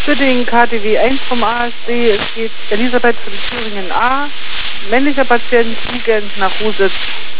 Für den KTW 1 vom ASD, es geht Elisabeth von Thüringen A, männlicher Patient, liegend nach Rusitz.